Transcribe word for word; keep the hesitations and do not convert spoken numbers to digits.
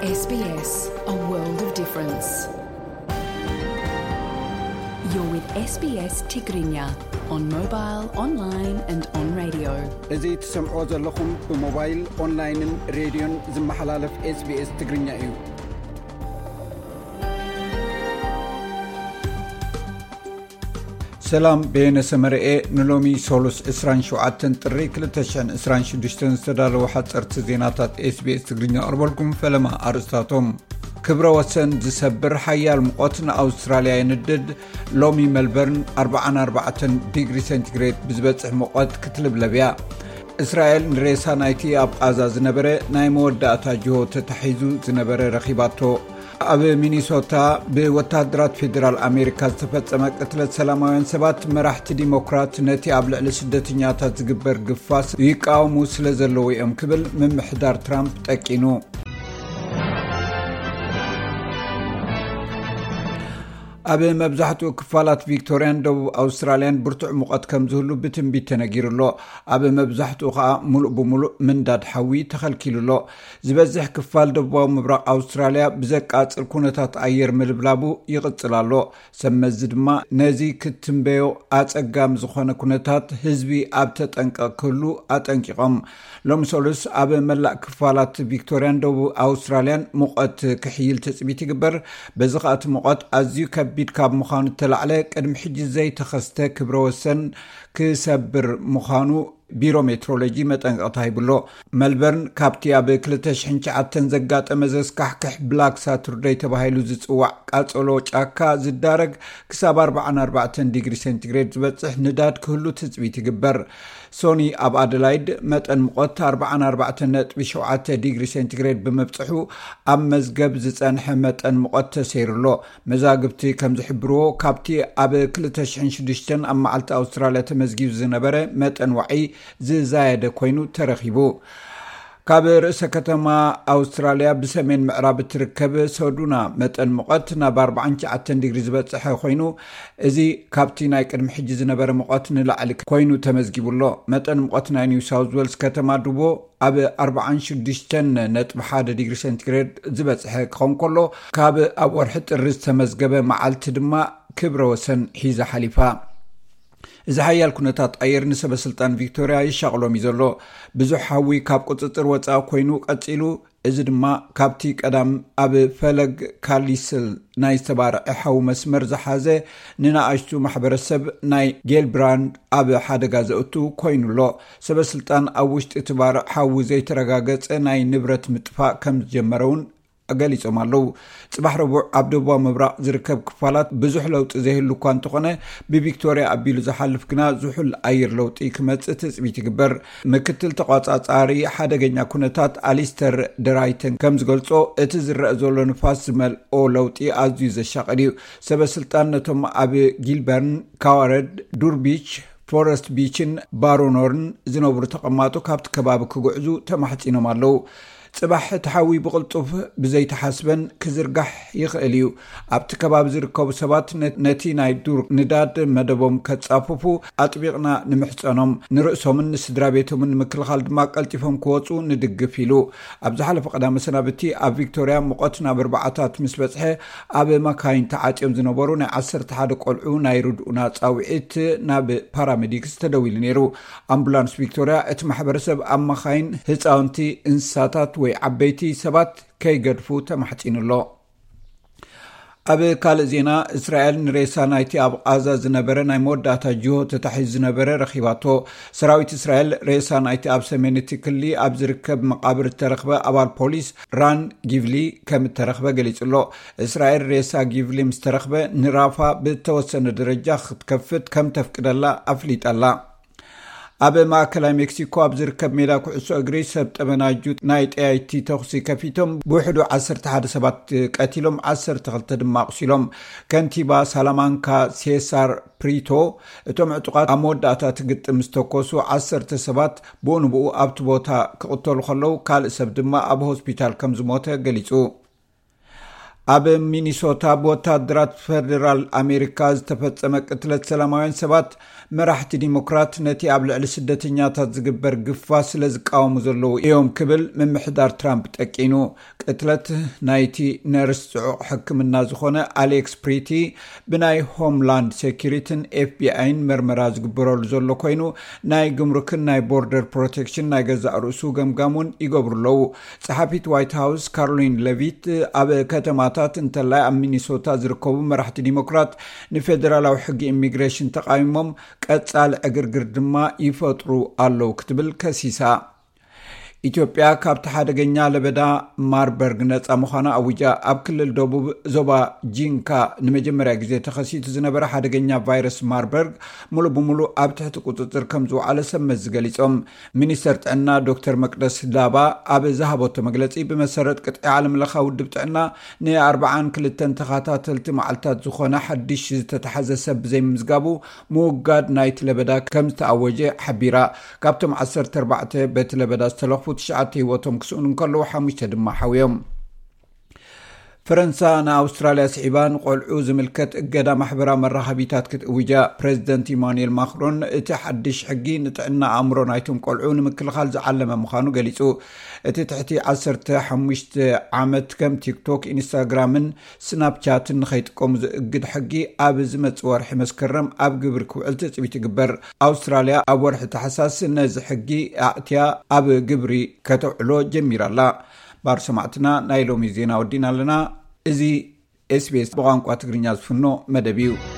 S B S, a world of difference. You're with S B S Tigrinya on mobile, online and on radio. እዚህ ትሰምዑ ዘለኹም ብሞባይል ኦንላይንን ሬድዮን ዝመሓላለፍ S B S ትግርኛ እዩ። ሰላም በየነሰመርኤ ንሎሚ ሶሉስ ዕስራን ሸውዓተ ጥሪ ክልተ ሽሕን ዕስራን ሽዱሽተን ዝተዳለወ ሓፀርቲ ዜናታት S B S ትግርኛ ቀርበልኩም ፈለማ አርስታቶም ክብረ ወሰን ዝሰብር ሓያል ሙቐት ንኣውስትራልያ ይንድድ ሎሚ ሜልበርን ኣርባዓን ኣርባዕተን ዲግሪ ሴንቲግሬድ ብዝበፅሕ ሙቐት ክትልብለብያ እስራኤል ንሬሳ ናይቲ ኣብ ቃዛ ዝነበረ ናይ መወዳእታ ጅሆ ተታሒዙ ዝነበረ ረኺባቶ ኣብ ሚኒሶታ ብወታደራት ፌደራል ኣሜሪካ ዝተፈጸመ ቅትለት ሰላማውያን ሰባት መራሕቲ ዲሞክራት ነቲ ኣብ ልዕሊ ስደተኛታት ዝግበር ግፋስ ይቃወሙ ስለ ዘለዉ እዮም ክብል ምምሕዳር ትራምፕ ጠቂኑ ኣብ መብዛሕትኡ ክፋላት ቪክቶሪያን ደቡብ ኣውስትራልያን ብርቱዕ ሙቐት ከም ዝህሉ ብትንቢት ተነጊሩሎ ኣብ መብዛሕትኡ ከዓ ሙሉእ ብሙሉእ ምንዳድ ሓዊ ተኸልኪሉሎ ዝበዝሕ ክፋል ደቡባዊ ምብራቕ ኣውስትራልያ ብዘቃፅል ኩነታት ኣየር ምልብላቡ ይቕፅላሎ ሰመዚ ድማ ነዚ ክትንበዮ ኣፀጋም ዝኾነ ኩነታት ህዝቢ ኣብ ተጠንቀቕ ክህሉ ኣጠንቂቖም ሎሚ ሰሉስ ኣብ መላእ ክፋላት ቪክቶሪያን ደቡብ ኣውስትራልያን ሙቐት ክሕይል ተፅቢት ይግበር በዚ ከኣቲ ሙቐት ኣዝዩ ከቢድ ካብ ምዃኑ ተላዕለ ቅድሚ ሕጂ ዘይተኸስተ ክብረ ወሰን ክሰብር ምዃኑ ቢሮ ሜትሮሎጂ መጠንቀቕታ ይብሎ ሜልበርን ካብቲ ኣብ ክልተ ሽሕን ሸውዓተን ዘጋጠመ ዘስካሕክሕ ብላክ ሳቱርደይ ተባሂሉ ዝፅዋዕ ቃፀሎ ጫካ ዝዳረግ ክሳብ ኣርባዓን ኣርባዕተን ዲግሪ ሴንቲግሬድ ዝበፅሕ ንዳድ ክህሉ ትፅቢት ይግበር ሶኒ ኣብ ኣደላይድ መጠን ሙቐት ኣርባዓን ኣርባዕተን ነጥቢ ሸውዓተ ዲግሪ ሴንቲግሬድ ብምብፅሑ ኣብ መዝገብ ዝፀንሐ መጠን ሙቐት ተሰይሩሎ መዛግብቲ ከም ዝሕብርዎ ካብቲ ኣብ ክልተ ሽሕን ሽዱሽተን ኣብ መዓልቲ ኣውስትራልያ ተመዝጊቡ ዝነበረ መጠን ዋዒ ዝዛየደ ኮይኑ ተረኺቡ ካብ ርእሰ ከተማ ኣውስትራልያ ብሰሜን ምዕራብ ትርከብ ሶዱና መጠን ሙቐት ናብ ኣርባዓን ሸውዓተን ዲግሪ ዝበፅሐ ኮይኑ እዚ ካብቲ ናይ ቅድሚ ሕጂ ዝነበረ ሙቐት ንላዕሊ ኮይኑ ተመዝጊቡሎ መጠን ሙቐት ናይ ኒው ሳውዝ ዌልስ ከተማ ዱቦ ኣብ ኣርባዓን ሽዱሽተን ነጥቢ ሓደ ዲግሪ ሴንቲግሬድ ዝበፅሐ ክኸውን ከሎ ካብ ኣብ ወርሒ ጥሪ ዝተመዝገበ መዓልቲ ድማ ክብረ ወሰን ሒዛ ሓሊፋ እዚ ሓያል ኩነታት ኣየር ንሰበስልጣን ቪክቶሪያ ይሻቕሎም እዩ ዘሎ ብዙሕ ሓዊ ካብ ቁፅጥር ወፃኢ ኮይኑ ቀፂሉ እዚ ድማ ካብቲ ቀዳም ኣብ ፈለግ ካሊስል ናይ ዝተባርዐ ሓዊ መስመር ዝሓዘ ንናኣሽቱ ማሕበረሰብ ናይ ጌልብራንድ ኣብ ሓደጋ ዘእቱ ኮይኑሎ ሰበስልጣን ኣብ ውሽጢ እትባርዕ ሓዊ ዘይተረጋገፀ ናይ ንብረት ምጥፋእ ከም ዝጀመረውን ገሊፆም ኣለው ፅባሕ ረቡዕ ኣብ ደቡባዊ ምብራቕ ዝርከብ ክፋላት ብዙሕ ለውጢ ዘይህሉ እኳ እንተኾነ ብቪክቶሪያ ኣቢሉ ዝሓልፍ ግና ዝሑል ኣየር ለውጢ ክመፅእ ትፅቢት ይግበር ምክትል ተቋፃፃሪ ሓደገኛ ኩነታት ኣሊስተር ደራይተን ከም ዝገልፆ እቲ ዝረአ ዘሎ ንፋስ ዝመልኦ ለውጢ ኣዝዩ ዘሻቀድ እዩ ሰበስልጣን ነቶም ኣብ ጊልበርን ካዋረድ ዱርቢች ፎረስት ቢችን ባሮኖርን ዝነብሩ ተቐማጡ ካብቲ ከባቢ ክጉዕዙ ተማሕፂኖም ኣለው ጽባሕ ተሓዊ ብቕልጡፍ ብዘይተሓስበን ክዝርጋሕ ይኽእል እዩ ኣብቲ ከባቢ ዝርከቡ ሰባት ነቲ ናይ ዱር ንዳድ መደቦም ከጻፉፉ ኣጥቢቕና ንምሕፀኖም ንርእሶምን ንስድራ ቤቶምን ንምክልኻል ድማ ቀልጢፎም ክወፁ ንድግፍ ኢሉ ኣብ ዝሓለፈ ቀዳመ ሰናብቲ ኣብ ቪክቶሪያ ሙቐት ናብ ኣርባዕታት ምስ በፅሐ ኣብ መካይን ተዓፅዮም ዝነበሩ ናይ ዓሰርተ ሓደ ቆልዑ ናይ ርድኡና ፃውዒት ናብ ፓራሜዲክስ ተደዊሉ ነይሩ ኣምቡላንስ ቪክቶሪያ እቲ ማሕበረሰብ ኣብ መካይን ህፃውንቲ እንስሳታት ወይ ዓበይቲ ሰባት ከይገድፉ ተማሕፂኑሎ ኣብ ካልእ ዜና እስራኤል ንሬሳ ናይቲ ኣብ ቃዛ ዝነበረ ናይ መወዳእታ ጅሆ ተታሒዙ ዝነበረ ረኺባቶ ሰራዊት እስራኤል ሬሳ ናይቲ ኣብ ሰሜን እቲ ክልሊ ኣብ ዝርከብ መቃብር ተረኽበ ኣባል ፖሊስ ራን ጊቭሊ ከም ተረኽበ ገሊጹሎ እስራኤል ሬሳ ጊቭሊ ምስ ተረኽበ ንራፋ ብተወሰነ ደረጃ ክትከፍት ከም ተፍቅደላ ኣፍሊጣላ ኣብ ማእከላይ ሜክሲኮ ኣብ ዝርከብ ሜዳ ኩዕሶ እግሪ ሰብ ጠመናጁ ናይ ጠያይቲ ተኽሲ ከፊቶም ብውሕዱ ዓሰርተ ሓደ ሰባት ቀቲሎም ዓሰርተ ክልተ ድማ ኣቁሲሎም ከንቲባ ሳላማንካ ሴሳር ፕሪቶ እቶም ዕጡቃት ኣብ መወዳእታ ትግጥም ዝተኮሱ ዓሰርተ ሰባት ብኡንብኡ ኣብቲ ቦታ ክቕተሉ ከለው ካልእ ሰብ ድማ ኣብ ሆስፒታል ከም ዝሞተ ገሊጹ ኣብ ሚኒሶታ በወታደራት ፌደራል ኣሜሪካ ዝተፈጸመ ቅትለት ሰላማውያን ሰባት መራሕቲ ዲሞክራት ነቲ ኣብ ልዕሊ ስደተኛታት ዝግበር ግፋ ስለ ዝቃወሙ ዘለዉ እዮም ክብል ምምሕዳር ትራምፕ ጠቂኑ ቅትለት ናይቲ ነርስ ጽዑቕ ሕክምና ዝኾነ ኣሌክስ ፕሪቲ ብናይ ሆምላንድ ሴኩሪቲን ኤፍቢአይን መርመራ ዝግበረሉ ዘሎ ኮይኑ ናይ ግምሩክን ናይ ቦርደር ፕሮቴክሽን ናይ ገዛእ ርእሱ ገምጋሙን ይገብሩለዉ ጸሓፊት ዋይት ሃውስ ካሮሊን ሌቪት ኣብ ከተማታት እንተላይ ኣብ ሚኒሶታ ዝርከቡ መራሕቲ ዲሞክራት ንፌደራላዊ ሕጊ ኢሚግሬሽን ተቃዊሞም ቀጻል ዕግርግር ድማ ይፈጥሩ ኣለው ክትብል ከሲሳ ኢትዮጵያ ካብቲ ሓደገኛ ለበዳ ማርበርግ ነፃ ምዃና ኣውጃ ኣብ ክልል ደቡብ ዞባ ጂንካ ንመጀመርያ ግዜ ተኸሲቱ ዝነበረ ሓደገኛ ቫይረስ ማርበርግ ሙሉ ብሙሉ ኣብ ትሕቲ ቁፅፅር ከም ዝወዓለ ሰመዝ ገሊፆም ሚኒስተር ጥዕና ዶክተር መቅደስ ዳባ ኣብ ዝሃቦቶ መግለፂ ብመሰረት ቅጥዒ ዓለም ለኻ ውድብ ጥዕና ንኣርባዓን ክልተን ተኸታተልቲ መዓልታት ዝኾነ ሓድሽ ዝተተሓዘ ሰብ ብዘይምዝጋቡ ምውጋድ ናይቲ ለበዳ ከም ዝተኣወጀ ሓቢራ ካብቶም ዓሰርተ ኣርባዕተ በቲ ለበዳ ዝተለኽፉ ትሽዓተ ህይወቶም ክስኡን እንከለዉ ሓሙሽተ ድማ ሓውዮም ፈረንሳ ንኣውስትራልያ ስዒባን ቆልዑ ዝምልከት እገዳ ማሕበራዊ መራኸቢታት ክትእውጃ ፕሬዚደንት ኢማኑኤል ማክሮን እቲ ሓድሽ ሕጊ ንጥዕና ኣእምሮ ናይቶም ቆልዑ ንምክልኻል ዝዓለመ ምዃኑ ገሊጹ እቲ ትሕቲ ዓሰርተ ሓሙሽተ ዓመት ከም ቲክቶክ ኢንስታግራምን ስናፕቻትን ንኸይጥቀሙ ዝእግድ ሕጊ ኣብ ዝመጽእ ወርሒ መስከረም ኣብ ግብሪ ክውዕል ትፅቢት ይግበር ኣውስትራልያ ኣብ ወርሒ ታሕሳስ ነዚ ሕጊ ኣእትያ ኣብ ግብሪ ከተውዕሎ ጀሚራላ ባር ሰማዕትና ናይ ሎሚ ዜና ወዲና ኣለና እዚ ኤስቢኤስ ብቋንቋ ትግርኛ ዝፍኖ መደብ እዩ